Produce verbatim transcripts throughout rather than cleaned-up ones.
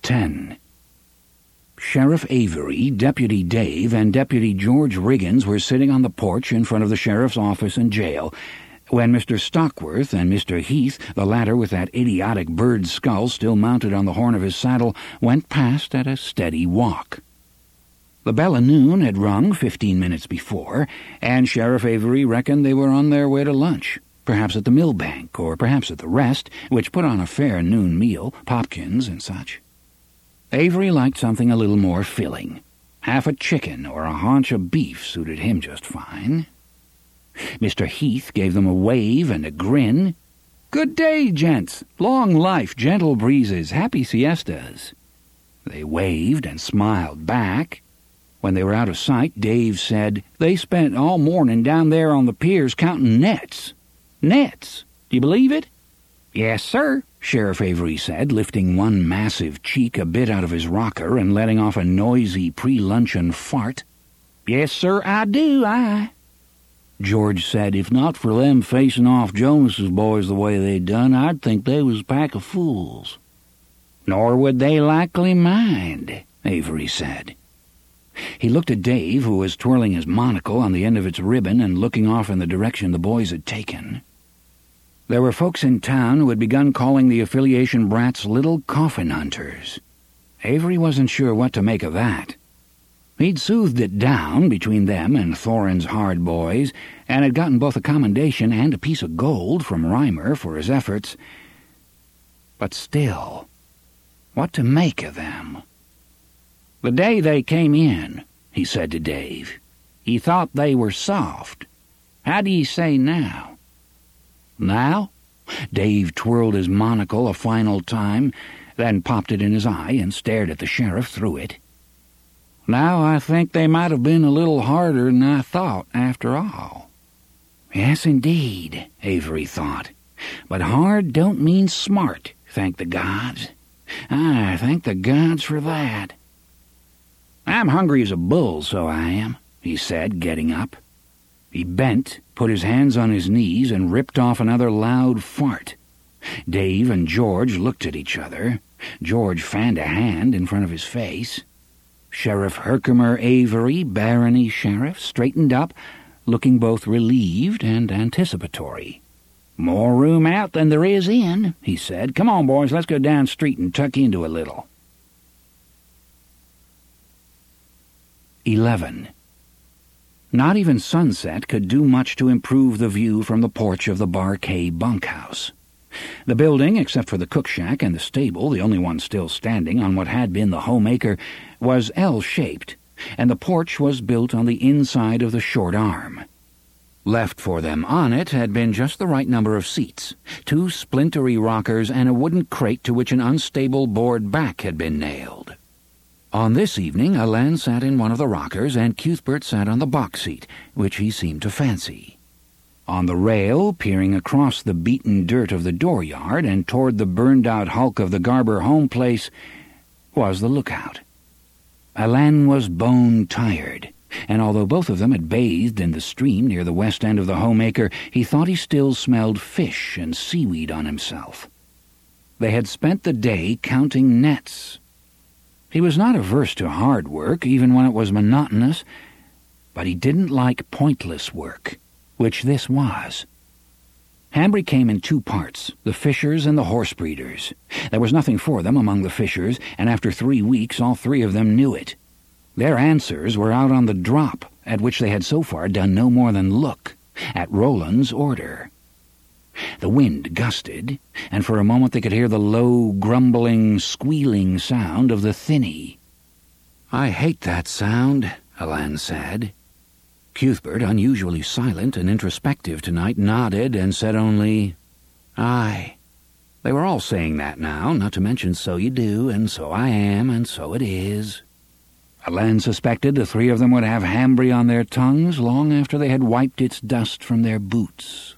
ten. Sheriff Avery, Deputy Dave, and Deputy George Riggins were sitting on the porch in front of the sheriff's office and jail when Mister Stockworth and Mister Heath, the latter with that idiotic bird's skull still mounted on the horn of his saddle, went past at a steady walk. The bell of noon had rung fifteen minutes before, and Sheriff Avery reckoned they were on their way to lunch, perhaps at the Millbank, or perhaps at the Rest, which put on a fair noon meal, popkins and such. Avery liked something a little more filling. Half a chicken or a haunch of beef suited him just fine. Mister Heath gave them a wave and a grin. "Good day, gents. Long life, gentle breezes, happy siestas." They waved and smiled back. When they were out of sight, Dave said, "They spent all morning down there on the piers counting nets." "Nets? Do you believe it?" "Yes, sir," Sheriff Avery said, lifting one massive cheek a bit out of his rocker and letting off a noisy pre-luncheon fart. "Yes, sir, I do, I." George said, "If not for them facing off Jonas's boys the way they done, I'd think they was a pack of fools." "Nor would they likely mind," Avery said. He looked at Dave, who was twirling his monocle on the end of its ribbon and looking off in the direction the boys had taken. There were folks in town who had begun calling the affiliation brats little coffin hunters. Avery wasn't sure what to make of that. He'd soothed it down between them and Thorin's hard boys, and had gotten both a commendation and a piece of gold from Reimer for his efforts. But still, what to make of them? "The day they came in," he said to Dave, "he thought they were soft. How do ye say now?" "Now?" Dave twirled his monocle a final time, then popped it in his eye and stared at the sheriff through it. "Now I think they might have been a little harder than I thought, after all." Yes, indeed, Avery thought. But hard don't mean smart, thank the gods. Ah, thank the gods for that. "I'm hungry as a bull, so I am," he said, getting up. He bent, put his hands on his knees, and ripped off another loud fart. Dave and George looked at each other. George fanned a hand in front of his face. Sheriff Herkimer Avery, barony sheriff, straightened up, looking both relieved and anticipatory. "More room out than there is in," he said. "Come on, boys, let's go down street and tuck into a little." Eleven. Not even sunset could do much to improve the view from the porch of the Bar K bunkhouse. The building, except for the cook shack and the stable, the only one still standing on what had been the homemaker, was L-shaped, and the porch was built on the inside of the short arm. Left for them on it had been just the right number of seats, two splintery rockers and a wooden crate to which an unstable board back had been nailed. On this evening, Alain sat in one of the rockers, and Cuthbert sat on the box seat, which he seemed to fancy. On the rail, peering across the beaten dirt of the dooryard and toward the burned-out hulk of the Garber home place, was the lookout. Alain was bone-tired, and although both of them had bathed in the stream near the west end of the homemaker, he thought he still smelled fish and seaweed on himself. They had spent the day counting nets. He was not averse to hard work, even when it was monotonous, but he didn't like pointless work, which this was. Hambry came in two parts, the fishers and the horse breeders. There was nothing for them among the fishers, and after three weeks all three of them knew it. Their answers were out on the drop, at which they had so far done no more than look, at Roland's order. The wind gusted, and for a moment they could hear the low, grumbling, squealing sound of the thinny. "I hate that sound," Alain said. Cuthbert, unusually silent and introspective tonight, nodded and said only, "Aye." They were all saying that now, not to mention "so you do," and "so I am," and "so it is." Alain suspected the three of them would have Hambry on their tongues long after they had wiped its dust from their boots.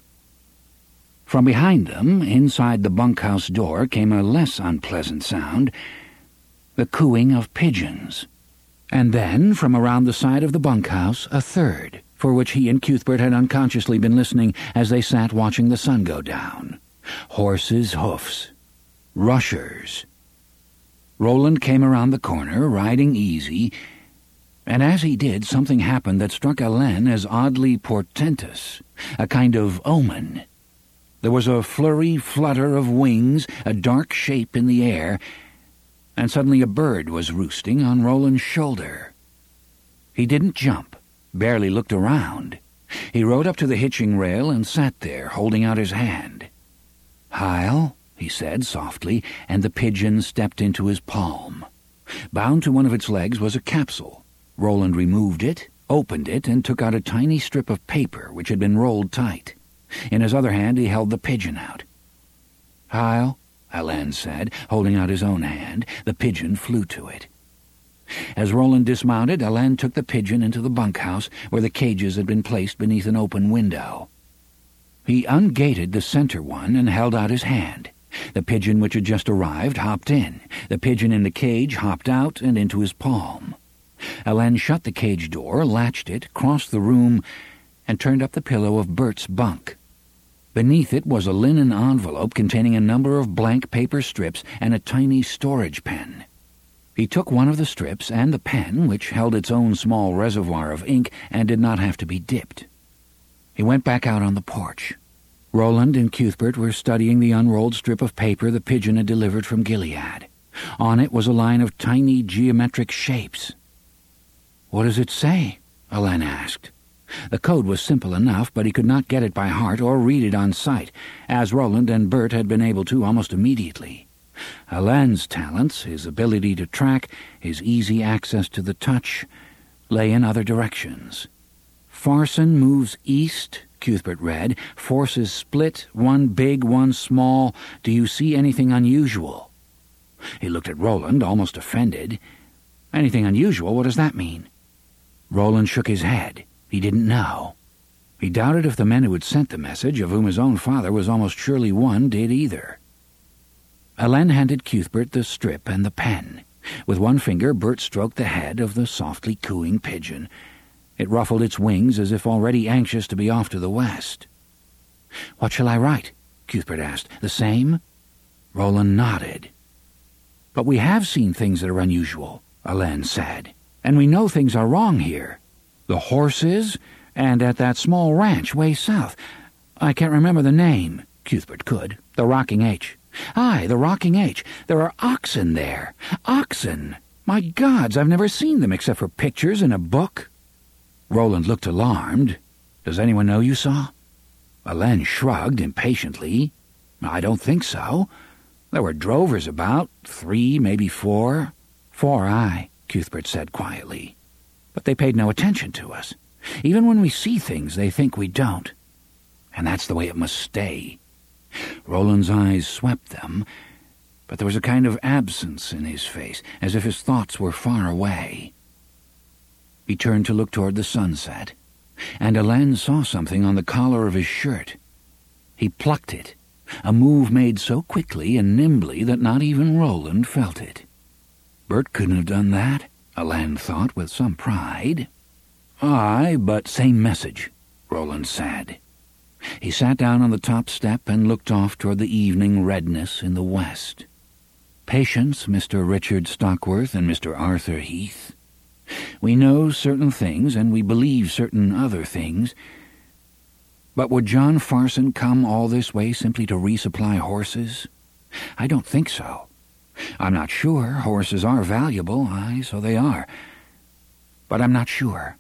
From behind them, inside the bunkhouse door, came a less unpleasant sound, the cooing of pigeons. And then, from around the side of the bunkhouse, a third, for which he and Cuthbert had unconsciously been listening as they sat watching the sun go down. Horses' hoofs. Rushers. Roland came around the corner, riding easy, and as he did, something happened that struck Helene as oddly portentous, a kind of omen. There was a flurry flutter of wings, a dark shape in the air, and suddenly a bird was roosting on Roland's shoulder. He didn't jump, barely looked around. He rode up to the hitching rail and sat there, holding out his hand. "Heil," he said softly, and the pigeon stepped into his palm. Bound to one of its legs was a capsule. Roland removed it, opened it, and took out a tiny strip of paper which had been rolled tight. In his other hand he held the pigeon out. "Heil," Helene said, holding out his own hand. The pigeon flew to it. As Roland dismounted, Helene took the pigeon into the bunkhouse, where the cages had been placed beneath an open window. He ungated the center one and held out his hand. The pigeon which had just arrived hopped in. The pigeon in the cage hopped out and into his palm. Helene shut the cage door, latched it, crossed the room, and turned up the pillow of Bert's bunk. Beneath it was a linen envelope containing a number of blank paper strips and a tiny storage pen. He took one of the strips and the pen, which held its own small reservoir of ink and did not have to be dipped. He went back out on the porch. Roland and Cuthbert were studying the unrolled strip of paper the pigeon had delivered from Gilead. On it was a line of tiny geometric shapes. "What does it say?" Helene asked. The code was simple enough, but he could not get it by heart or read it on sight, as Roland and Bert had been able to almost immediately. Helene's talents, his ability to track, his easy access to the touch, lay in other directions. "Farson moves east," Cuthbert read. "Forces split, one big, one small. Do you see anything unusual?" He looked at Roland, almost offended. "Anything unusual? What does that mean?" Roland shook his head. He didn't know. He doubted if the men who had sent the message, of whom his own father was almost surely one, did either. Helene handed Cuthbert the strip and the pen. With one finger, Bert stroked the head of the softly cooing pigeon. It ruffled its wings as if already anxious to be off to the west. "What shall I write?" Cuthbert asked. "The same?" Roland nodded. "But we have seen things that are unusual," Helene said. "And we know things are wrong here. The horses, and at that small ranch way south. I can't remember the name." Cuthbert could. "The Rocking H." "Aye, the Rocking H. There are oxen there. Oxen! My gods, I've never seen them except for pictures in a book." Roland looked alarmed. "Does anyone know you saw?" Helene shrugged impatiently. "I don't think so. There were drovers about, three, maybe four." "Four, aye," Cuthbert said quietly. "But they paid no attention to us. Even when we see things, they think we don't. And that's the way it must stay." Roland's eyes swept them, but there was a kind of absence in his face, as if his thoughts were far away. He turned to look toward the sunset, and Helene saw something on the collar of his shirt. He plucked it, a move made so quickly and nimbly that not even Roland felt it. Bert couldn't have done that, Helene thought with some pride. "Aye, but same message," Roland said. He sat down on the top step and looked off toward the evening redness in the west. "Patience, Mister Richard Stockworth and Mister Arthur Heath. We know certain things, and we believe certain other things. But would John Farson come all this way simply to resupply horses? I don't think so. I'm not sure. Horses are valuable, aye, so they are. But I'm not sure.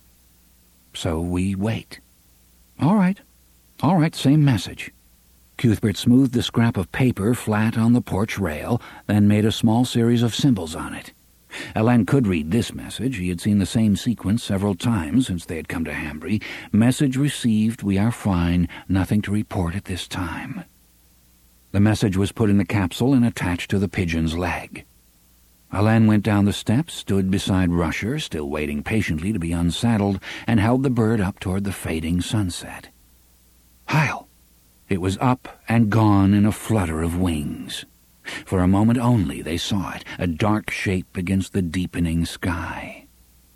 So we wait." "All right. All right, same message." Cuthbert smoothed the scrap of paper flat on the porch rail, then made a small series of symbols on it. Helene could read this message. He had seen the same sequence several times since they had come to Hambry. "Message received. We are fine. Nothing to report at this time." The message was put in the capsule and attached to the pigeon's leg. Helene went down the steps, stood beside Rusher, still waiting patiently to be unsaddled, and held the bird up toward the fading sunset. Heil! It was up and gone in a flutter of wings. For a moment only they saw it, a dark shape against the deepening sky.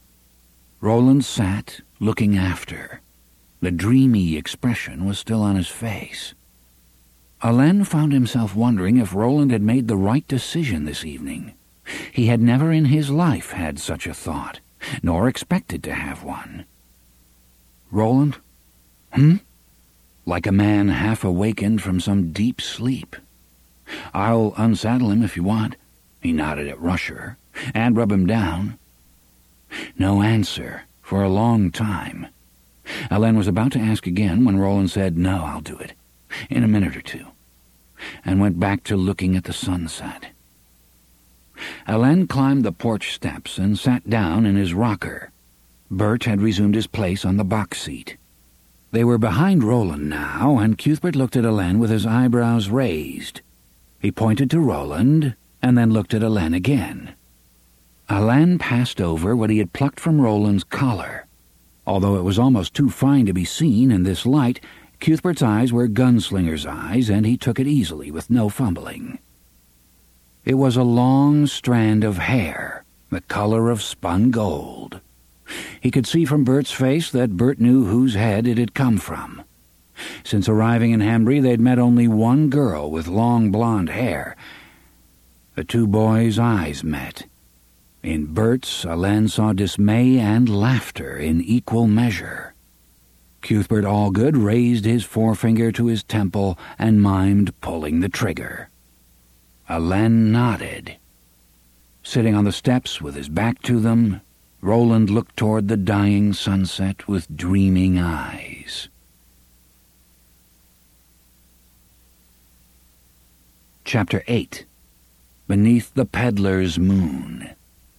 Roland sat, looking after. The dreamy expression was still on his face. Helene found himself wondering if Roland had made the right decision this evening. He had never in his life had such a thought, nor expected to have one. "Roland? Hmm?" Like a man half awakened from some deep sleep. "I'll unsaddle him if you want." He nodded at Rusher, "and rub him down." No answer for a long time. Helene was about to ask again when Roland said, "No, I'll do it, in a minute or two," and went back to looking at the sunset. Helene climbed the porch steps and sat down in his rocker. Bert had resumed his place on the box seat. They were behind Roland now, and Cuthbert looked at Helene with his eyebrows raised. He pointed to Roland, and then looked at Helene again. Helene passed over what he had plucked from Roland's collar. Although it was almost too fine to be seen in this light, Cuthbert's eyes were gunslinger's eyes, and he took it easily with no fumbling. It was a long strand of hair, the color of spun gold. He could see from Bert's face that Bert knew whose head it had come from. Since arriving in Hambry, they'd met only one girl with long blonde hair. The two boys' eyes met. In Bert's, Helene saw dismay and laughter in equal measure. Cuthbert Allgood raised his forefinger to his temple and mimed pulling the trigger. Helene nodded. Sitting on the steps with his back to them, Roland looked toward the dying sunset with dreaming eyes. Chapter eight. Beneath the Peddler's Moon.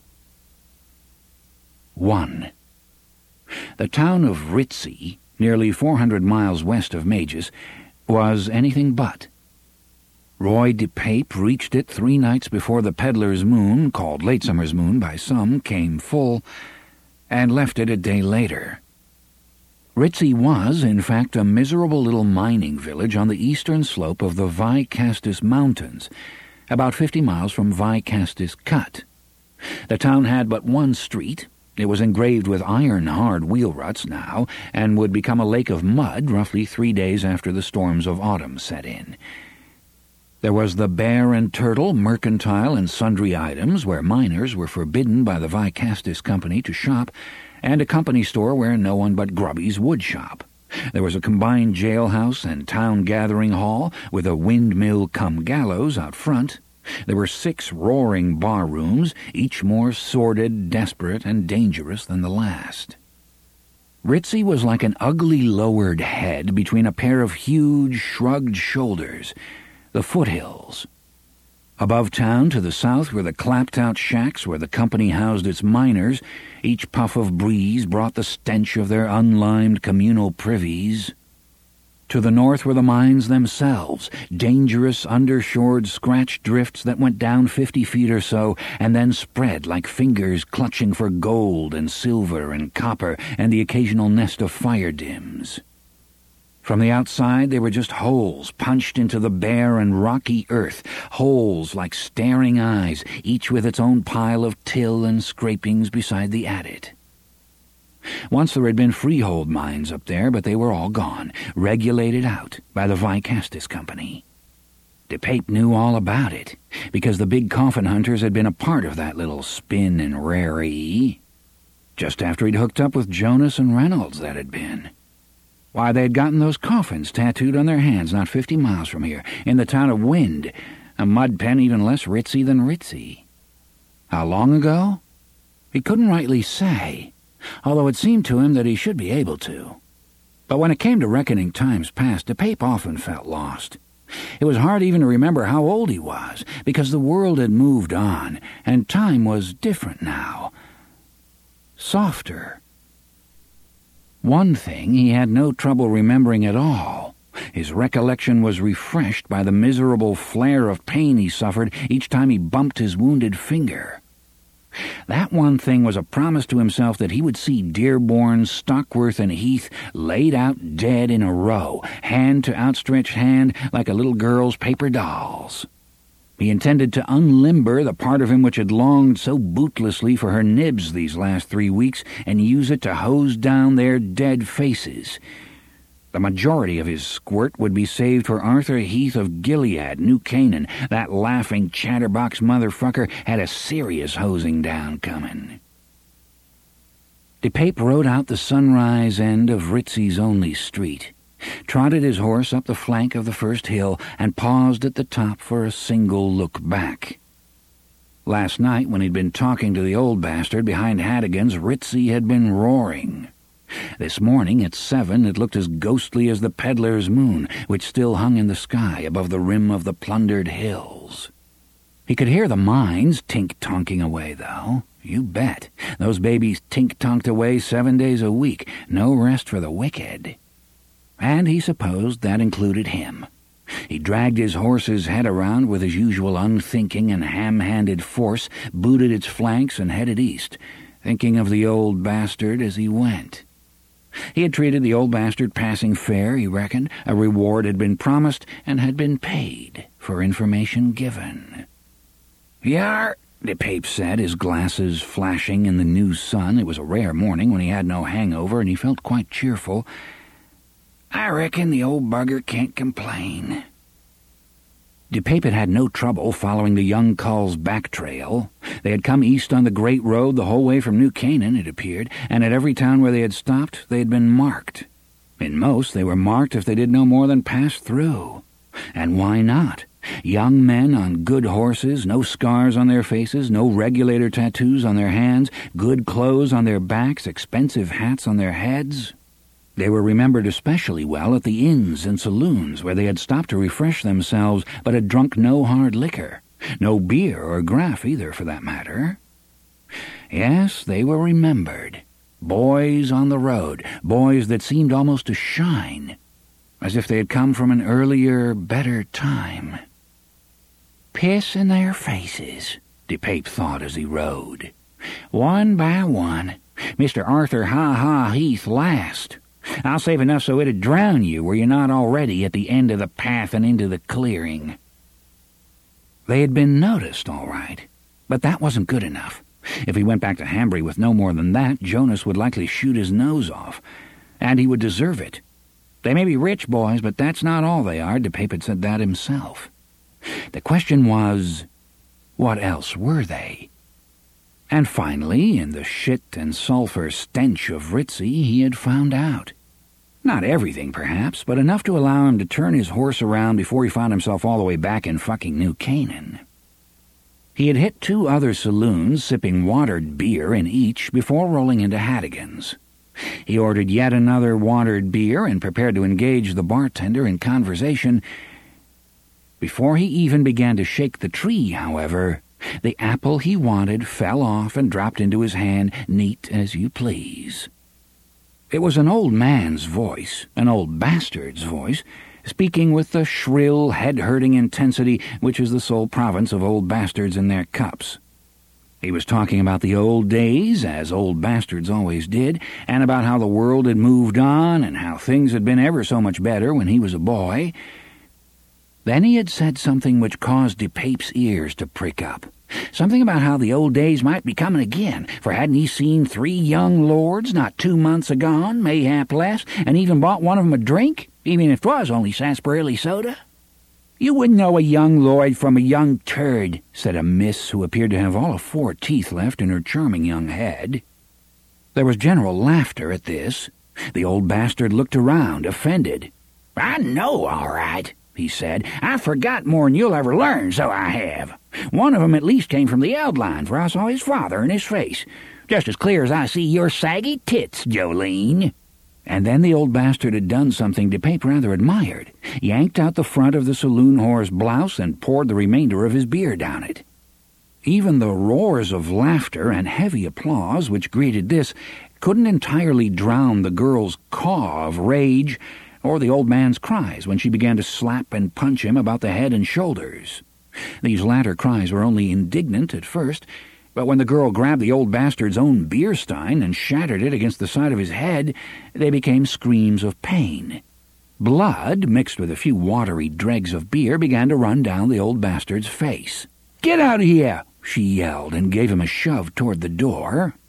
one. The town of Ritzy, nearly four hundred miles west of Magus, was anything but. Roy DePape reached it three nights before the Peddler's Moon, called Late Summer's Moon by some, came full, and left it a day later. Ritzy was, in fact, a miserable little mining village on the eastern slope of the Vicastus Mountains, about fifty miles from Vicastus Cut. The town had but one street. It was engraved with iron-hard wheel ruts now, and would become a lake of mud roughly three days after the storms of autumn set in. There was the Bear and Turtle mercantile and sundry items, where miners were forbidden by the Vicastus Company to shop, and a company store where no one but grubbies would shop. There was a combined jailhouse and town gathering hall, with a windmill-cum-gallows out front. There were six roaring bar rooms, each more sordid, desperate, and dangerous than the last. Ritzy was like an ugly lowered head between a pair of huge, shrugged shoulders, the foothills. Above town to the south were the clapped-out shacks where the company housed its miners. Each puff of breeze brought the stench of their unlimed communal privies. To the north were the mines themselves, dangerous undershored scratch drifts that went down fifty feet or so and then spread like fingers clutching for gold and silver and copper and the occasional nest of fire dims. From the outside they were just holes punched into the bare and rocky earth, holes like staring eyes, each with its own pile of till and scrapings beside the adit. Once there had been freehold mines up there, but they were all gone, regulated out by the Vicastus Company. DePape knew all about it, because the big coffin hunters had been a part of that little spin and rarity. Just after he'd hooked up with Jonas and Reynolds, that had been. Why, they'd gotten those coffins tattooed on their hands not fifty miles from here, in the town of Wind, a mud pen even less ritzy than ritzy. How long ago? He couldn't rightly say, although it seemed to him that he should be able to. But when it came to reckoning times past, DePape often felt lost. It was hard even to remember how old he was, because the world had moved on, and time was different now. Softer. One thing he had no trouble remembering at all. His recollection was refreshed by the miserable flare of pain he suffered each time he bumped his wounded finger. That one thing was a promise to himself that he would see Dearborn, Stockworth, and Heath laid out dead in a row, hand to outstretched hand, like a little girl's paper dolls. He intended to unlimber the part of him which had longed so bootlessly for her nibs these last three weeks and use it to hose down their dead faces. The majority of his squirt would be saved for Arthur Heath of Gilead, New Canaan. That laughing chatterbox motherfucker had a serious hosing down coming. DePape rode out the sunrise end of Ritzy's only street, trotted his horse up the flank of the first hill, and paused at the top for a single look back. Last night, when he'd been talking to the old bastard behind Haddigan's, Ritzy had been roaring. This morning, at seven, it looked as ghostly as the peddler's moon, which still hung in the sky above the rim of the plundered hills. He could hear the mines tink-tonking away, though. You bet. Those babies tink-tonked away seven days a week. No rest for the wicked. And he supposed that included him. He dragged his horse's head around with his usual unthinking and ham-handed force, booted its flanks, and headed east, thinking of the old bastard as he went. He had treated the old bastard passing fair, he reckoned. A reward had been promised and had been paid for information given. "Yar," DePape said, his glasses flashing in the new sun. It was a rare morning when he had no hangover, and he felt quite cheerful. "I reckon the old bugger can't complain." DePape had had no trouble following the young cull's back trail. They had come east on the Great Road the whole way from New Canaan, it appeared, and at every town where they had stopped, they had been marked. In most, they were marked if they did no more than pass through. And why not? Young men on good horses, no scars on their faces, no regulator tattoos on their hands, good clothes on their backs, expensive hats on their heads. They were remembered especially well at the inns and saloons where they had stopped to refresh themselves but had drunk no hard liquor, no beer or graf either for that matter. Yes, they were remembered. Boys on the road, boys that seemed almost to shine, as if they had come from an earlier, better time. Piss in their faces, DePape thought as he rode. One by one, Mister Arthur Ha-Ha Heath last. I'll save enough so it'd drown you were you not already at the end of the path and into the clearing. They had been noticed, all right, but that wasn't good enough. If he went back to Hambry with no more than that, Jonas would likely shoot his nose off, and he would deserve it. They may be rich boys, but that's not all they are. DePape had said that himself. The question was, what else were they? And finally, in the shit and sulphur stench of Ritzy, he had found out. Not everything, perhaps, but enough to allow him to turn his horse around before he found himself all the way back in fucking New Canaan. He had hit two other saloons, sipping watered beer in each, before rolling into Haddigan's. He ordered yet another watered beer and prepared to engage the bartender in conversation. Before he even began to shake the tree, however, the apple he wanted fell off and dropped into his hand, neat as you please. It was an old man's voice, an old bastard's voice, speaking with the shrill, head-hurting intensity which is the sole province of old bastards in their cups. He was talking about the old days, as old bastards always did, and about how the world had moved on and how things had been ever so much better when he was a boy. Then he had said something which caused DePape's ears to prick up. Something about how the old days might be coming again, for hadn't he seen three young lords not two months agone, mayhap less, and even bought one of 'em a drink, even if 'twas only sarsaparilla soda? "You wouldn't know a young lord from a young turd," said a miss who appeared to have all of four teeth left in her charming young head. There was general laughter at this. The old bastard looked around, offended. "I know, all right," he said. "I've forgot more'n you'll ever learn, so I have. One of 'em at least came from the outline, for I saw his father in his face, just as clear as I see your saggy tits, Jolene." And then the old bastard had done something DePape rather admired. Yanked out the front of the saloon whore's blouse and poured the remainder of his beer down it. Even the roars of laughter and heavy applause which greeted this couldn't entirely drown the girl's caw of rage or the old man's cries when she began to slap and punch him about the head and shoulders. These latter cries were only indignant at first, but when the girl grabbed the old bastard's own beer stein and shattered it against the side of his head, they became screams of pain. Blood, mixed with a few watery dregs of beer, began to run down the old bastard's face. "Get out of here!" she yelled, and gave him a shove toward the door.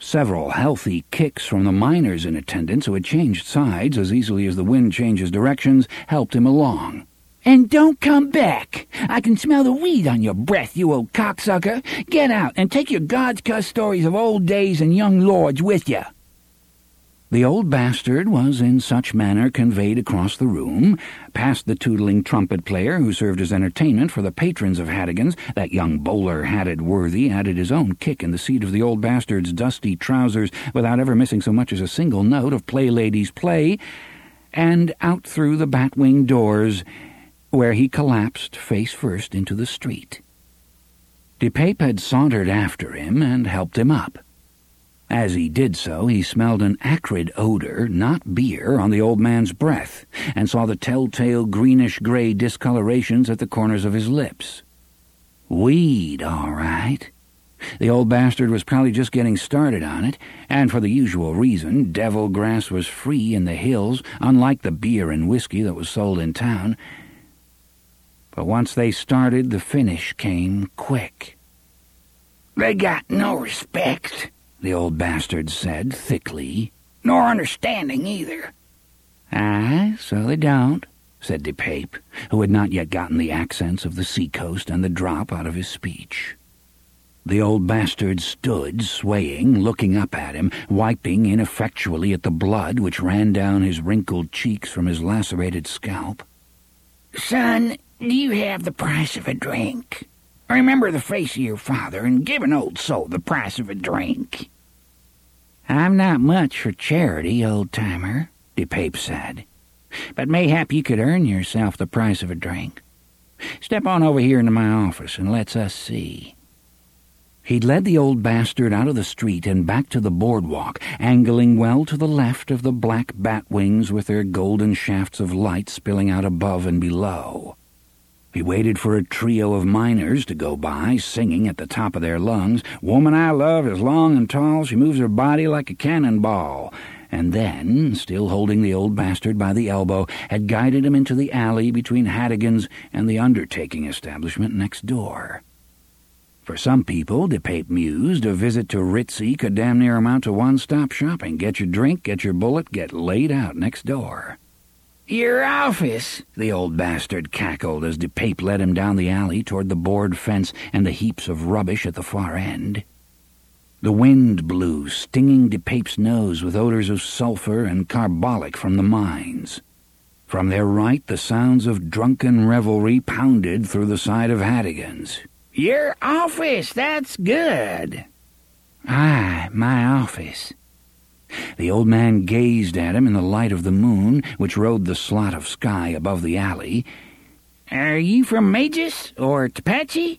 Several healthy kicks from the miners in attendance, who had changed sides as easily as the wind changes directions, helped him along. "And don't come back! I can smell the weed on your breath, you old cocksucker! Get out and take your God's-cuss stories of old days and young lords with you!" The old bastard was in such manner conveyed across the room, past the tootling trumpet player who served as entertainment for the patrons of Haddigan's. That young bowler-hatted worthy added his own kick in the seat of the old bastard's dusty trousers without ever missing so much as a single note of Play Ladies Play, and out through the bat-wing doors, where he collapsed face first into the street. DePape had sauntered after him and helped him up. As he did so, he smelled an acrid odor, not beer, on the old man's breath, and saw the telltale greenish-gray discolorations at the corners of his lips. Weed, all right. The old bastard was probably just getting started on it, and for the usual reason, devil grass was free in the hills, unlike the beer and whiskey that was sold in town. But once they started, the finish came quick. "They got no respect," the old bastard said thickly, "nor understanding either." "Aye, so they don't," said DePape, who had not yet gotten the accents of the seacoast and the drop out of his speech. The old bastard stood, swaying, looking up at him, wiping ineffectually at the blood which ran down his wrinkled cheeks from his lacerated scalp. "Son, do you have the price of a drink? Remember the face of your father and give an old soul the price of a drink." "I'm not much for charity, old-timer," DePape said, "but mayhap you could earn yourself the price of a drink. Step on over here into my office and let's us see." He'd led the old bastard out of the street and back to the boardwalk, angling well to the left of the black bat-wings with their golden shafts of light spilling out above and below. He waited for a trio of miners to go by, singing at the top of their lungs, "Woman I love is long and tall, she moves her body like a cannonball," and then, still holding the old bastard by the elbow, had guided him into the alley between Haddigan's and the undertaking establishment next door. For some people, DePape mused, a visit to Ritzy could damn near amount to one-stop shopping. Get your drink, get your bullet, get laid out next door. "Your office," the old bastard cackled as DePape led him down the alley toward the board fence and the heaps of rubbish at the far end. The wind blew, stinging DePape's nose with odors of sulfur and carbolic from the mines. From their right, the sounds of drunken revelry pounded through the side of Haddigan's. "Your office, that's good." "Aye, my office." The old man gazed at him in the light of the moon, which rode the slot of sky above the alley. "Are you from Magus or Tapache?"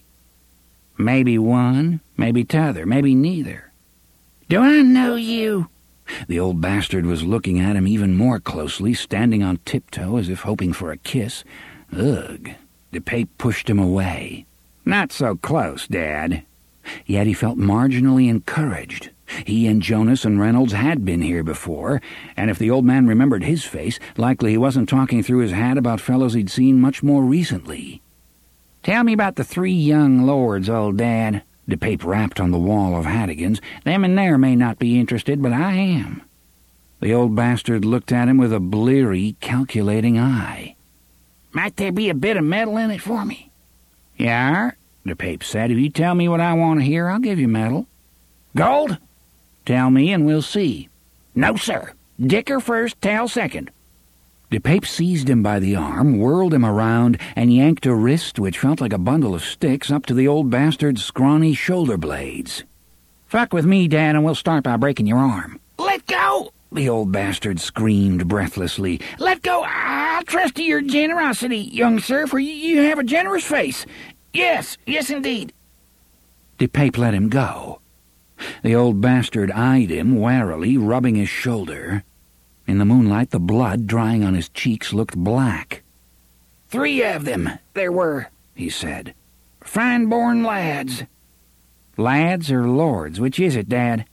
"Maybe one, maybe t'other, maybe neither." "Do I know you?" The old bastard was looking at him even more closely, standing on tiptoe as if hoping for a kiss. Ugh! DePape pushed him away. "Not so close, Dad." Yet he felt marginally encouraged. He and Jonas and Reynolds had been here before, and if the old man remembered his face, likely he wasn't talking through his hat about fellows he'd seen much more recently. "Tell me about the three young lords, old Dad." DePape rapped on the wall of Haddigan's. "Them in there may not be interested, but I am." The old bastard looked at him with a bleary, calculating eye. "Might there be a bit of metal in it for me?" "Yar," DePape said. "If you tell me what I want to hear, I'll give you metal." "Gold?" "Tell me and we'll see." "No, sir. Dicker first, tell second." DePape seized him by the arm, whirled him around, and yanked a wrist which felt like a bundle of sticks up to the old bastard's scrawny shoulder blades. "Fuck with me, Dad, and we'll start by breaking your arm." "Let go!" the old bastard screamed breathlessly. "Let go! I'll trust to your generosity, young sir, for you have a generous face. Yes, yes indeed." DePape let him go. The old bastard eyed him warily, rubbing his shoulder. In the moonlight, the blood drying on his cheeks looked black. "Three of them, there were," he said. "Fine-born lads." "Lads or lords? Which is it, Dad?"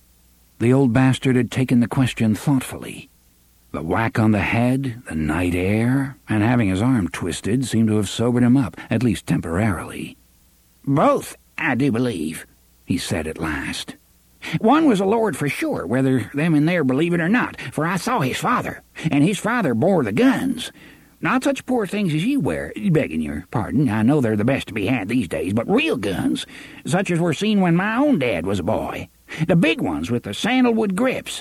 The old bastard had taken the question thoughtfully. The whack on the head, the night air, and having his arm twisted seemed to have sobered him up, at least temporarily. "Both, I do believe," he said at last. One was a lord for sure, whether them in there believe it or not, for I saw his father, and his father bore the guns. Not such poor things as you wear, begging your pardon. I know they're the best to be had these days, but real guns, such as were seen when my own dad was a boy. The big ones with the sandalwood grips.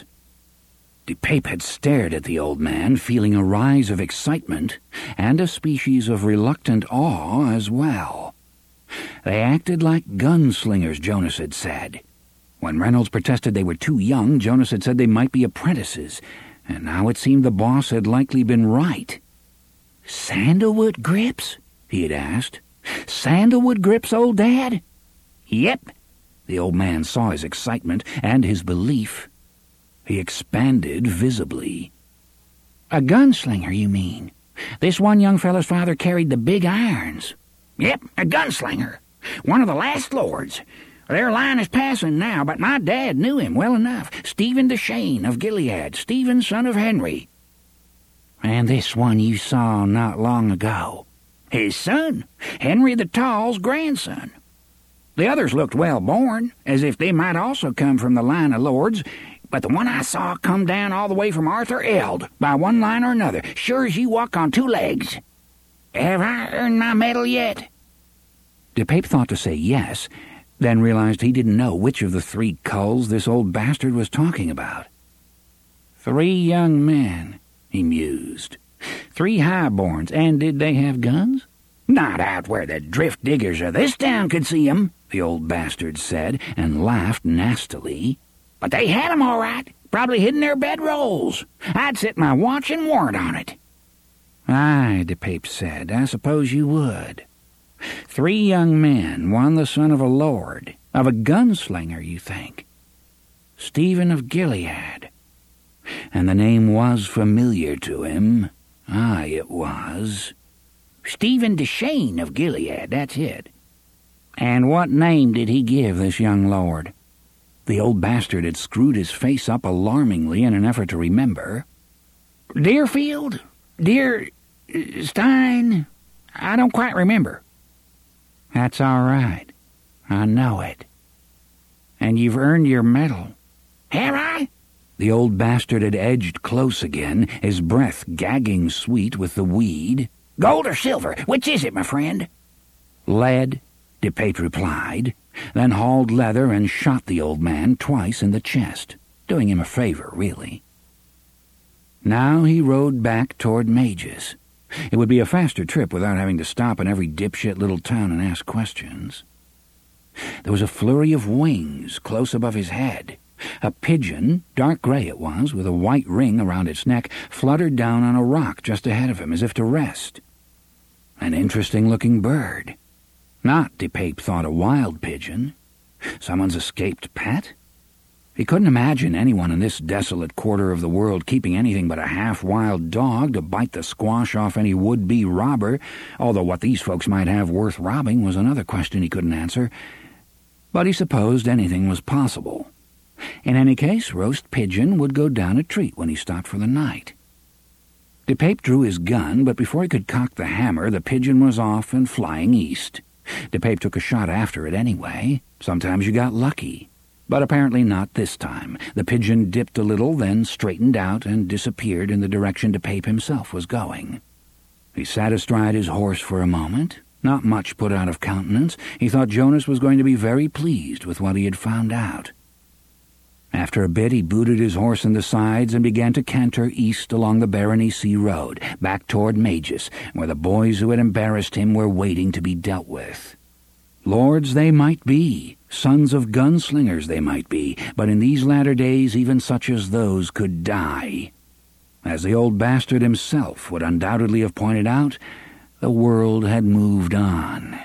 DePape had stared at the old man, feeling a rise of excitement and a species of reluctant awe as well. They acted like gunslingers, Jonas had said. When Reynolds protested they were too young, Jonas had said they might be apprentices, and now it seemed the boss had likely been right. "Sandalwood grips?" he had asked. "Sandalwood grips, old Dad?" "Yep." The old man saw his excitement and his belief. He expanded visibly. "A gunslinger, you mean? This one young fellow's father carried the big irons." "Yep, a gunslinger. One of the last lords. Their line is passing now, but my dad knew him well enough. Stephen Deshane of Gilead, Stephen, son of Henry." "And this one you saw not long ago?" "His son, Henry the Tall's grandson. The others looked well born, as if they might also come from the line of lords, but the one I saw come down all the way from Arthur Eld, by one line or another, sure as you walk on two legs. Have I earned my medal yet?" DePape thought to say yes, then realized he didn't know which of the three culls this old bastard was talking about. "Three young men," he mused. "Three highborns, and did they have guns?" "Not out where the drift diggers of this town could see 'em," the old bastard said, and laughed nastily. "But they had 'em all right, probably hid in their bedrolls. I'd set my watch and warrant on it." "Aye," DePape said, "I suppose you would. Three young men, one the son of a lord, of a gunslinger, you think? Stephen of Gilead. And the name was familiar to him. Aye, it was. Stephen Deshane of Gilead, that's it. And what name did he give this young lord?" The old bastard had screwed his face up alarmingly in an effort to remember. "Deerfield? Deer... Stein? I don't quite remember." "That's all right. I know it. And you've earned your medal." "Have I?" The old bastard had edged close again, his breath gagging sweet with the weed. "Gold or silver? Which is it, my friend?" "Lead," DePape replied, then hauled leather and shot the old man twice in the chest, doing him a favor, really. Now he rode back toward Mages. It would be a faster trip without having to stop in every dipshit little town and ask questions. There was a flurry of wings close above his head. A pigeon, dark gray it was, with a white ring around its neck, fluttered down on a rock just ahead of him as if to rest. An interesting-looking bird. Not, DePape thought, a wild pigeon. Someone's escaped pet? He couldn't imagine anyone in this desolate quarter of the world keeping anything but a half-wild dog to bite the squash off any would-be robber, although what these folks might have worth robbing was another question he couldn't answer. But he supposed anything was possible. In any case, roast pigeon would go down a treat when he stopped for the night. DePape drew his gun, but before he could cock the hammer, the pigeon was off and flying east. DePape took a shot after it anyway. Sometimes you got lucky. But apparently not this time. The pigeon dipped a little, then straightened out and disappeared in the direction DePape himself was going. He sat astride his horse for a moment, not much put out of countenance. He thought Jonas was going to be very pleased with what he had found out. After a bit, he booted his horse in the sides and began to canter east along the Berenice Road, back toward Mages, where the boys who had embarrassed him were waiting to be dealt with. Lords they might be, sons of gunslingers they might be, but in these latter days even such as those could die. As the old bastard himself would undoubtedly have pointed out, the world had moved on.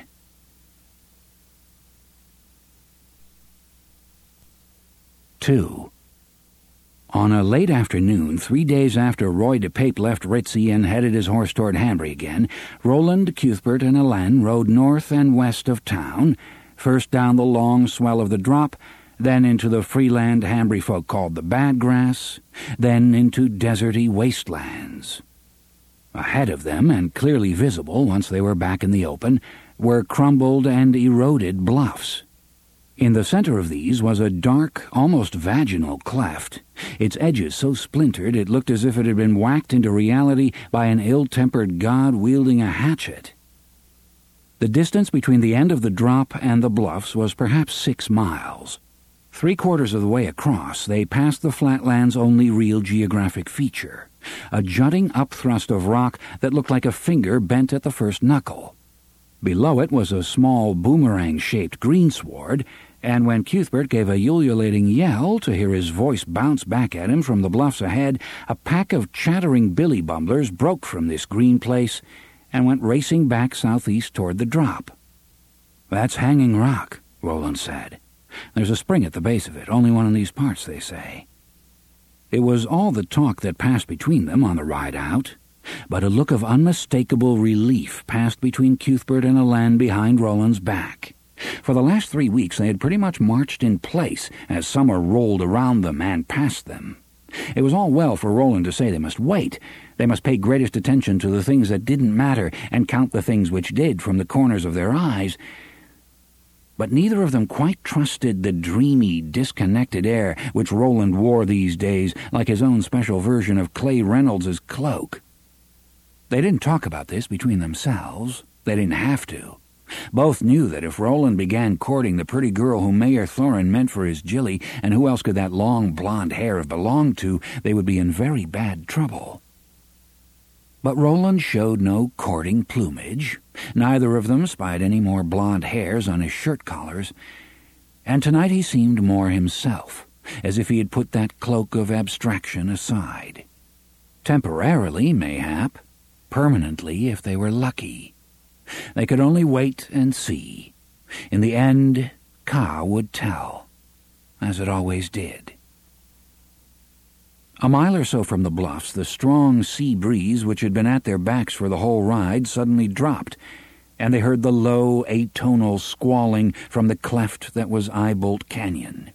Two. On a late afternoon, three days after Roy DePape left Ritzy and headed his horse toward Hanbury again, Roland, Cuthbert, and Elaine rode north and west of town, first down the long swell of the drop, then into the freeland Hanbury folk called the Bad Grass, then into deserty wastelands. Ahead of them, and clearly visible once they were back in the open, were crumbled and eroded bluffs. In the center of these was a dark, almost vaginal cleft, its edges so splintered it looked as if it had been whacked into reality by an ill-tempered god wielding a hatchet. The distance between the end of the drop and the bluffs was perhaps six miles. Three-quarters of the way across, they passed the flatland's only real geographic feature, a jutting upthrust of rock that looked like a finger bent at the first knuckle. Below it was a small boomerang-shaped greensward, and when Cuthbert gave a ululating yell to hear his voice bounce back at him from the bluffs ahead, a pack of chattering billy bumblers broke from this green place and went racing back southeast toward the drop. "That's Hanging Rock," Roland said. "There's a spring at the base of it, only one in these parts, they say." It was all the talk that passed between them on the ride out, but a look of unmistakable relief passed between Cuthbert and Helene behind Roland's back. For the last three weeks they had pretty much marched in place as summer rolled around them and past them. It was all well for Roland to say they must wait. They must pay greatest attention to the things that didn't matter and count the things which did from the corners of their eyes. But neither of them quite trusted the dreamy, disconnected air which Roland wore these days like his own special version of Clay Reynolds's cloak. They didn't talk about this between themselves. They didn't have to. Both knew that if Roland began courting the pretty girl whom Mayor Thorin meant for his Jilly, and who else could that long blonde hair have belonged to, they would be in very bad trouble. But Roland showed no courting plumage. Neither of them spied any more blonde hairs on his shirt collars, and tonight he seemed more himself, as if he had put that cloak of abstraction aside. Temporarily, mayhap, permanently if they were lucky. They could only wait and see. In the end, Ka would tell, as it always did. A mile or so from the bluffs, the strong sea breeze which had been at their backs for the whole ride suddenly dropped, and they heard the low, atonal squalling from the cleft that was Eyebolt Canyon.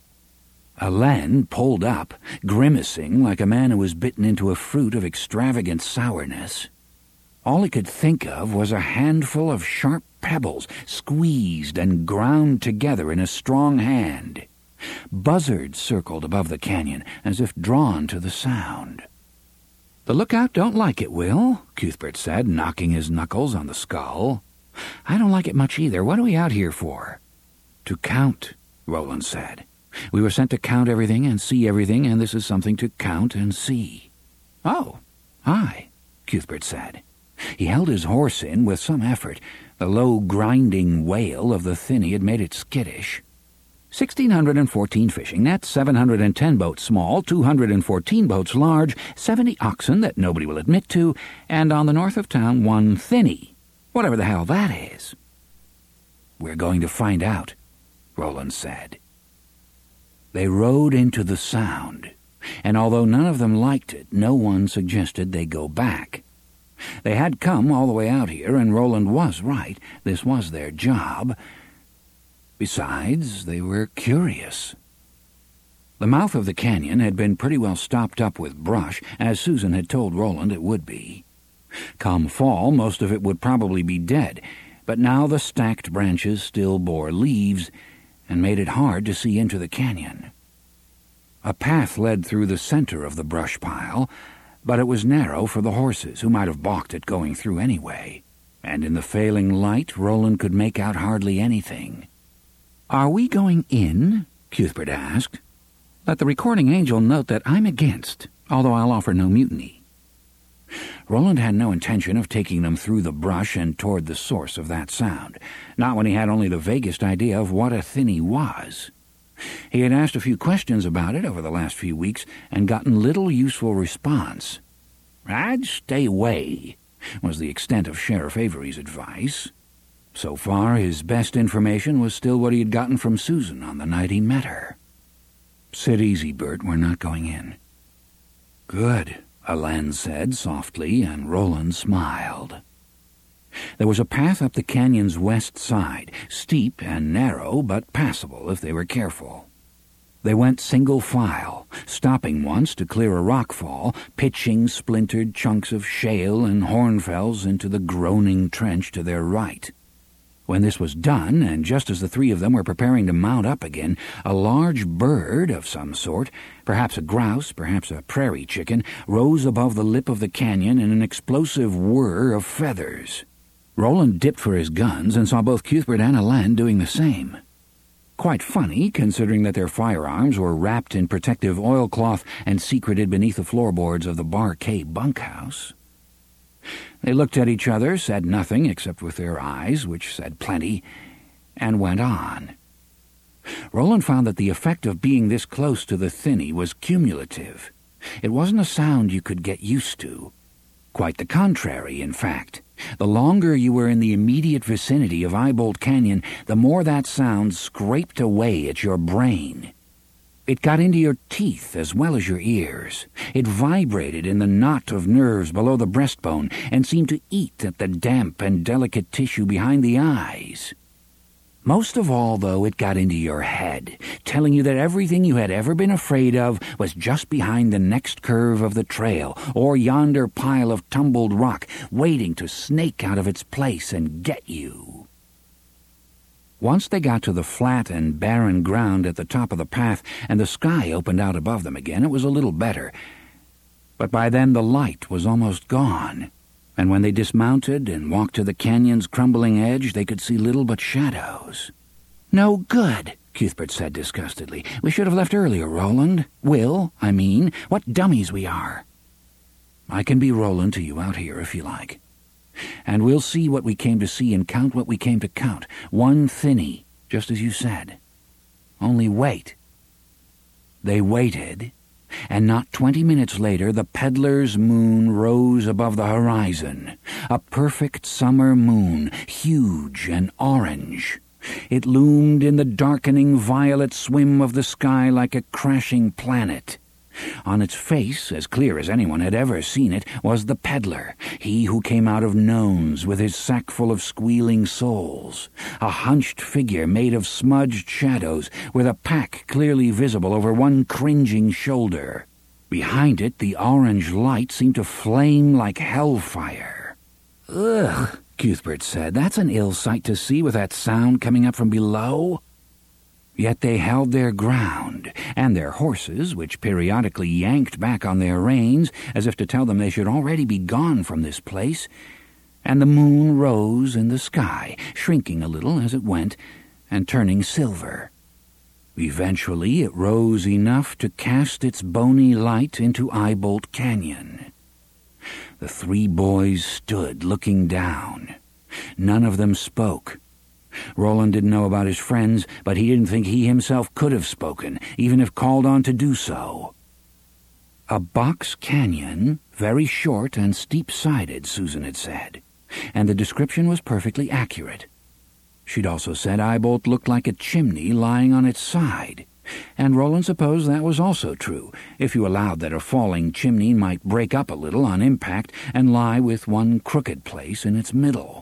Helene pulled up, grimacing like a man who was bitten into a fruit of extravagant sourness. All he could think of was a handful of sharp pebbles squeezed and ground together in a strong hand. Buzzards circled above the canyon, as if drawn to the sound. "The lookout don't like it, Will," Cuthbert said, knocking his knuckles on the skull. "I don't like it much either. What are we out here for?" "To count," Roland said. "We were sent to count everything and see everything, and this is something to count and see." "Oh, aye," Cuthbert said. He held his horse in with some effort. The low, grinding wail of the thinny had made it skittish. Sixteen hundred and fourteen fishing nets, seven hundred and ten boats small, two hundred and fourteen boats large, seventy oxen that nobody will admit to, and on the north of town one thinny, whatever the hell that is. "We're going to find out," Roland said. They rode into the sound, and although none of them liked it, no one suggested they go back. They had come all the way out here, and Roland was right. This was their job. Besides, they were curious. The mouth of the canyon had been pretty well stopped up with brush, as Susan had told Roland it would be. Come fall, most of it would probably be dead, but now the stacked branches still bore leaves and made it hard to see into the canyon. A path led through the center of the brush pile, but it was narrow for the horses, who might have balked at going through anyway, and in the failing light Roland could make out hardly anything. "Are we going in?" Cuthbert asked. "Let the recording angel note that I'm against, although I'll offer no mutiny." Roland had no intention of taking them through the brush and toward the source of that sound, not when he had only the vaguest idea of what a thinny was. He had asked a few questions about it over the last few weeks and gotten little useful response. "I'd stay away," was the extent of Sheriff Avery's advice. So far, his best information was still what he had gotten from Susan on the night he met her. "Sit easy, Bert, we're not going in." "Good," Helene said softly, and Roland smiled. There was a path up the canyon's west side, steep and narrow, but passable if they were careful. They went single file, stopping once to clear a rockfall, pitching splintered chunks of shale and hornfells into the groaning trench to their right. When this was done, and just as the three of them were preparing to mount up again, a large bird of some sort, perhaps a grouse, perhaps a prairie chicken, rose above the lip of the canyon in an explosive whir of feathers. Roland dipped for his guns and saw both Cuthbert and Alain doing the same. Quite funny, considering that their firearms were wrapped in protective oilcloth and secreted beneath the floorboards of the Bar K bunkhouse. They looked at each other, said nothing except with their eyes, which said plenty, and went on. Roland found that the effect of being this close to the thinny was cumulative. It wasn't a sound you could get used to. Quite the contrary, in fact. The longer you were in the immediate vicinity of Eyebolt Canyon, the more that sound scraped away at your brain. It got into your teeth as well as your ears. It vibrated in the knot of nerves below the breastbone and seemed to eat at the damp and delicate tissue behind the eyes. Most of all, though, it got into your head, telling you that everything you had ever been afraid of was just behind the next curve of the trail, or yonder pile of tumbled rock, waiting to snake out of its place and get you. Once they got to the flat and barren ground at the top of the path, and the sky opened out above them again, it was a little better. But by then the light was almost gone, and when they dismounted and walked to the canyon's crumbling edge, they could see little but shadows. "No good," Cuthbert said disgustedly. "We should have left earlier, Roland. Will, I mean. What dummies we are." "I can be Roland to you out here if you like. And we'll see what we came to see and count what we came to count. One thinny, just as you said. Only wait." They waited, and not twenty minutes later the peddler's moon rose above the horizon. A perfect summer moon, huge and orange. It loomed in the darkening violet swim of the sky like a crashing planet. On its face, as clear as anyone had ever seen it, was the peddler, he who came out of Nones with his sack full of squealing souls, a hunched figure made of smudged shadows, with a pack clearly visible over one cringing shoulder. Behind it, the orange light seemed to flame like hellfire. "Ugh," Cuthbert said, "that's an ill sight to see with that sound coming up from below." Yet they held their ground, and their horses, which periodically yanked back on their reins, as if to tell them they should already be gone from this place, and the moon rose in the sky, shrinking a little as it went, and turning silver. Eventually it rose enough to cast its bony light into Eyebolt Canyon. The three boys stood looking down. None of them spoke. Roland didn't know about his friends, but he didn't think he himself could have spoken, even if called on to do so. A box canyon, very short and steep-sided, Susan had said, and the description was perfectly accurate. She'd also said Eyebolt looked like a chimney lying on its side, and Roland supposed that was also true, if you allowed that a falling chimney might break up a little on impact and lie with one crooked place in its middle.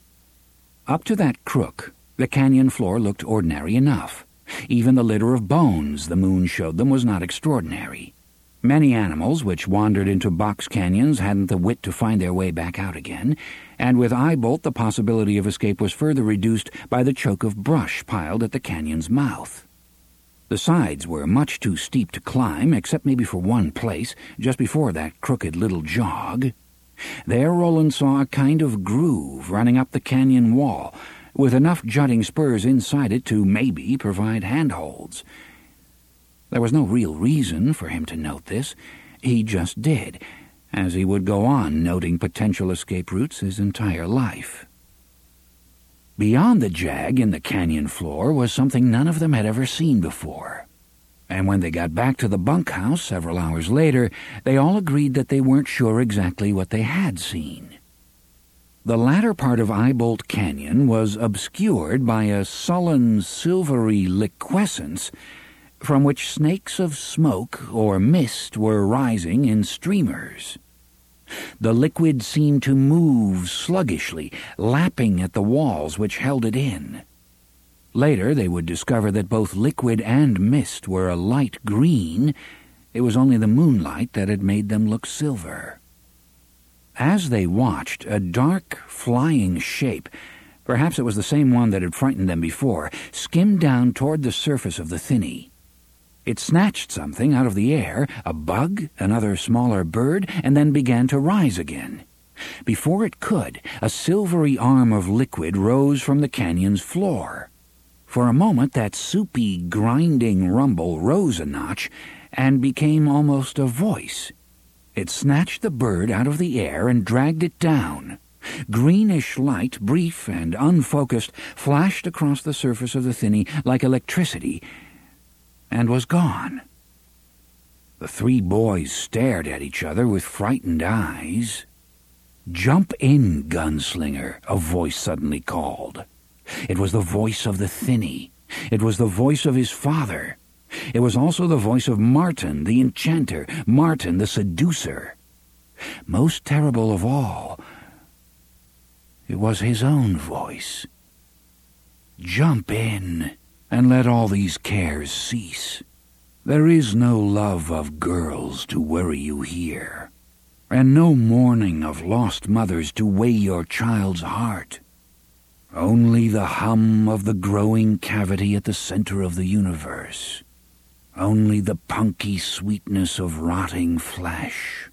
Up to that crook, the canyon floor looked ordinary enough. Even the litter of bones the moon showed them was not extraordinary. Many animals which wandered into box canyons hadn't the wit to find their way back out again, and with Eyebolt the possibility of escape was further reduced by the choke of brush piled at the canyon's mouth. The sides were much too steep to climb, except maybe for one place, just before that crooked little jog. There Roland saw a kind of groove running up the canyon wall, with enough jutting spurs inside it to maybe provide handholds. There was no real reason for him to note this. He just did, as he would go on noting potential escape routes his entire life. Beyond the jag in the canyon floor was something none of them had ever seen before. And when they got back to the bunkhouse several hours later, they all agreed that they weren't sure exactly what they had seen. The latter part of Eyebolt Canyon was obscured by a sullen, silvery liquescence from which snakes of smoke or mist were rising in streamers. The liquid seemed to move sluggishly, lapping at the walls which held it in. Later they would discover that both liquid and mist were a light green. It was only the moonlight that had made them look silver. As they watched, a dark, flying shape, perhaps it was the same one that had frightened them before, skimmed down toward the surface of the thinny. It snatched something out of the air, a bug, another smaller bird, and then began to rise again. Before it could, a silvery arm of liquid rose from the canyon's floor. For a moment that soupy, grinding rumble rose a notch and became almost a voice. It snatched the bird out of the air and dragged it down. Greenish light, brief and unfocused, flashed across the surface of the thinny like electricity, and was gone. The three boys stared at each other with frightened eyes. "Jump in, gunslinger," a voice suddenly called. It was the voice of the thinny. It was the voice of his father. It was also the voice of Martin, the enchanter, Martin, the seducer. Most terrible of all, it was his own voice. "Jump in, and let all these cares cease. There is no love of girls to worry you here, and no mourning of lost mothers to weigh your child's heart. Only the hum of the growing cavity at the center of the universe. Only the punky sweetness of rotting flesh.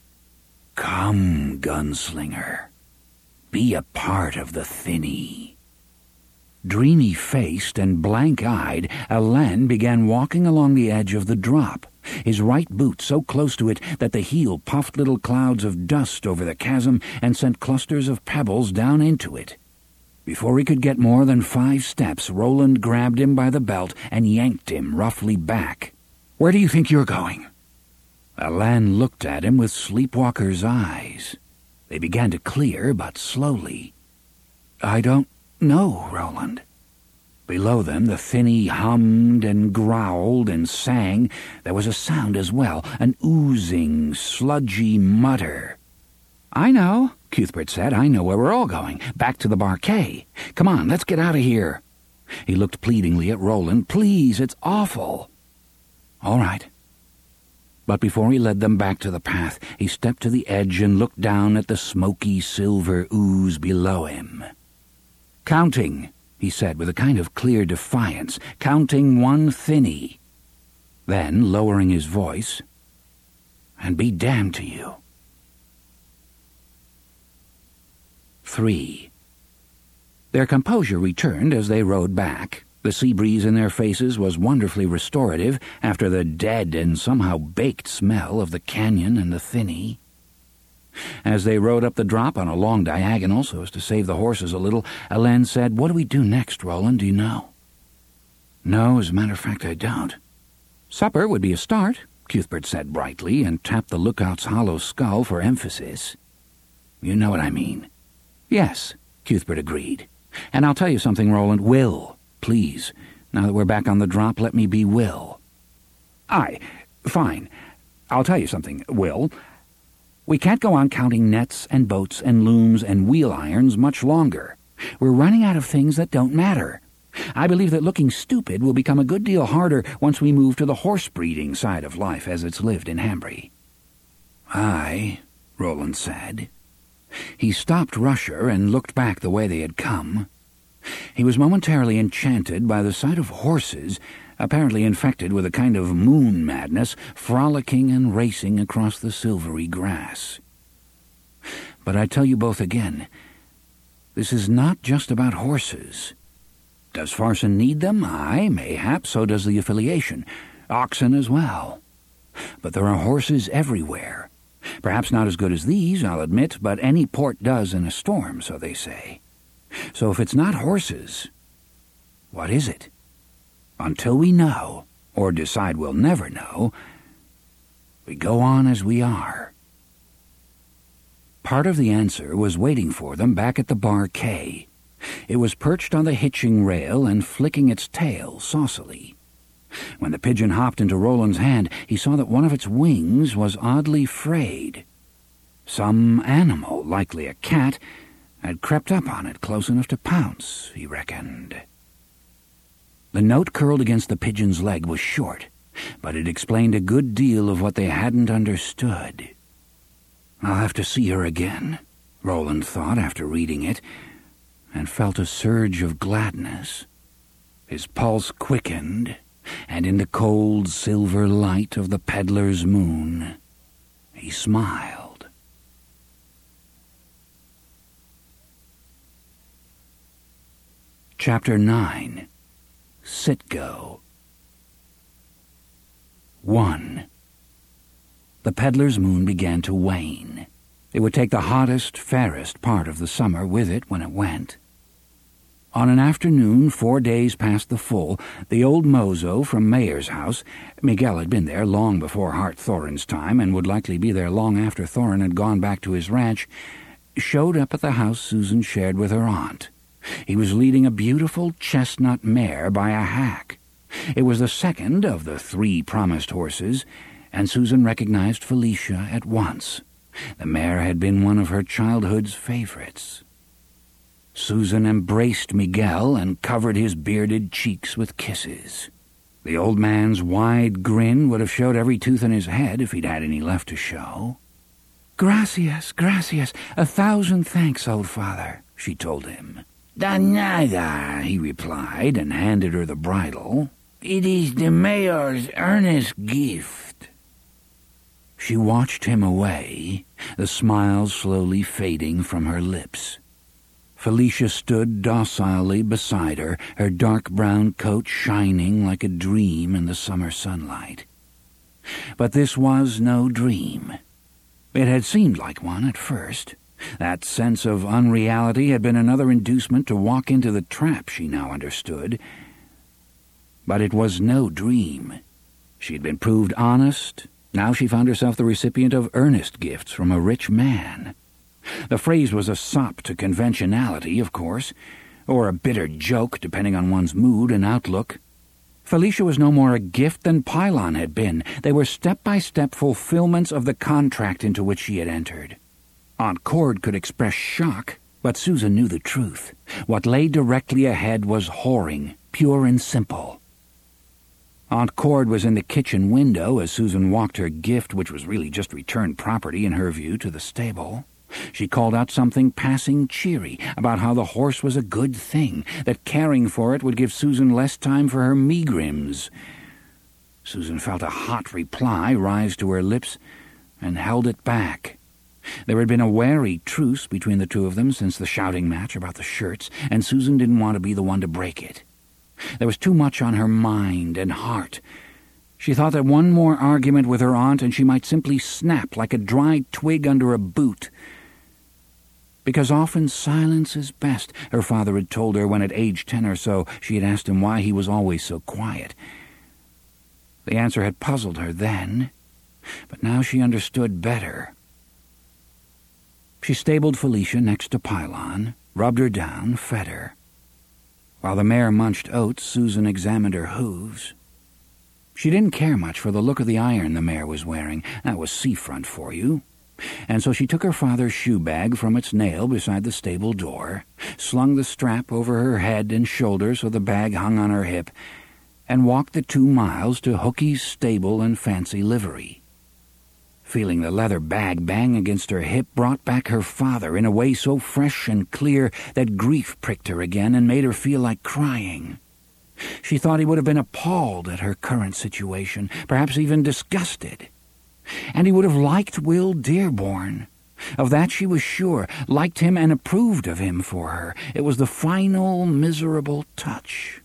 Come, gunslinger, be a part of the thinny." Dreamy-faced and blank-eyed, Alain began walking along the edge of the drop, his right boot so close to it that the heel puffed little clouds of dust over the chasm and sent clusters of pebbles down into it. Before he could get more than five steps, Roland grabbed him by the belt and yanked him roughly back. "Where do you think you're going?" Alain looked at him with sleepwalker's eyes. They began to clear, but slowly. "I don't know, Roland." Below them, the thinny hummed and growled and sang. There was a sound as well, an oozing, sludgy mutter. "I know," Cuthbert said. "I know where we're all going. Back to the Barquet. Come on, let's get out of here." He looked pleadingly at Roland. "Please, it's awful." "All right." But before he led them back to the path, he stepped to the edge and looked down at the smoky silver ooze below him. "Counting," he said with a kind of clear defiance, "counting one thinny." Then, lowering his voice, "And be damned to you." Three. Their composure returned as they rode back. The sea breeze in their faces was wonderfully restorative after the dead and somehow baked smell of the canyon and the thinny. As they rode up the drop on a long diagonal so as to save the horses a little, Alain said, "What do we do next, Roland, do you know?" "No, as a matter of fact, I don't." "Supper would be a start," Cuthbert said brightly, and tapped the lookout's hollow skull for emphasis. "You know what I mean." "Yes," Cuthbert agreed. "And I'll tell you something, Roland. Will, please. Now that we're back on the drop, let me be Will." "Aye, fine. I'll tell you something, Will. We can't go on counting nets and boats and looms and wheel irons much longer. We're running out of things that don't matter. I believe that looking stupid will become a good deal harder once we move to the horse-breeding side of life as it's lived in Hambry." "Aye," Roland said. He stopped Rusher and looked back the way they had come. He was momentarily enchanted by the sight of horses, apparently infected with a kind of moon madness, frolicking and racing across the silvery grass. "But I tell you both again, this is not just about horses. Does Farson need them? Aye, mayhap, so does the affiliation. Oxen as well. But there are horses everywhere. Perhaps not as good as these, I'll admit, but any port does in a storm, so they say. So if it's not horses, what is it? Until we know, or decide we'll never know, we go on as we are." Part of the answer was waiting for them back at the Barquet. It was perched on the hitching rail and flicking its tail saucily. When the pigeon hopped into Roland's hand, he saw that one of its wings was oddly frayed. Some animal, likely a cat, had crept up on it close enough to pounce, he reckoned. The note curled against the pigeon's leg was short, but it explained a good deal of what they hadn't understood. "I'll have to see her again," Roland thought after reading it. and felt a surge of gladness. His pulse quickened, and in the cold silver light of the peddler's moon, he smiled. Chapter nine. Sitgo. one. The peddler's moon began to wane. It would take the hottest, fairest part of the summer with it when it went. On an afternoon, four days past the full, the old mozo from Mayer's house — Miguel had been there long before Hart Thorin's time and would likely be there long after Thorin had gone back to his ranch — showed up at the house Susan shared with her aunt. He was leading a beautiful chestnut mare by a hack. It was the second of the three promised horses, and Susan recognized Felicia at once. The mare had been one of her childhood's favorites. Susan embraced Miguel and covered his bearded cheeks with kisses. The old man's wide grin would have showed every tooth in his head if he'd had any left to show. "Gracias, gracias, a thousand thanks, old father," she told him. "Da nada," he replied, and handed her the bridle. "It is the mayor's earnest gift." She watched him away, the smile slowly fading from her lips. Felicia stood docilely beside her, her dark brown coat shining like a dream in the summer sunlight. But this was no dream. It had seemed like one at first. That sense of unreality had been another inducement to walk into the trap, she now understood. But it was no dream. She had been proved honest. Now she found herself the recipient of earnest gifts from a rich man. The phrase was a sop to conventionality, of course, or a bitter joke, depending on one's mood and outlook. Felicia was no more a gift than Pylon had been. They were step-by-step fulfillments of the contract into which she had entered. Aunt Cord could express shock, but Susan knew the truth. What lay directly ahead was whoring, pure and simple. Aunt Cord was in the kitchen window as Susan walked her gift, which was really just returned property in her view, to the stable. She called out something passing cheery about how the horse was a good thing, that caring for it would give Susan less time for her megrims. Susan felt a hot reply rise to her lips and held it back. There had been a wary truce between the two of them since the shouting match about the shirts, and Susan didn't want to be the one to break it. There was too much on her mind and heart. She thought that one more argument with her aunt and she might simply snap like a dry twig under a boot. Because often silence is best, her father had told her when at age ten or so she had asked him why he was always so quiet. The answer had puzzled her then, but now she understood better. She stabled Felicia next to Pylon, rubbed her down, fed her. While the mare munched oats, Susan examined her hooves. She didn't care much for the look of the iron the mare was wearing. That was seafront for you. And so she took her father's shoe bag from its nail beside the stable door, slung the strap over her head and shoulder so the bag hung on her hip, and walked the two miles to Hookie's stable and fancy livery. Feeling the leather bag bang against her hip brought back her father in a way so fresh and clear that grief pricked her again and made her feel like crying. She thought he would have been appalled at her current situation, perhaps even disgusted. And he would have liked Will Dearborn. Of that she was sure, liked him and approved of him for her. It was the final miserable touch.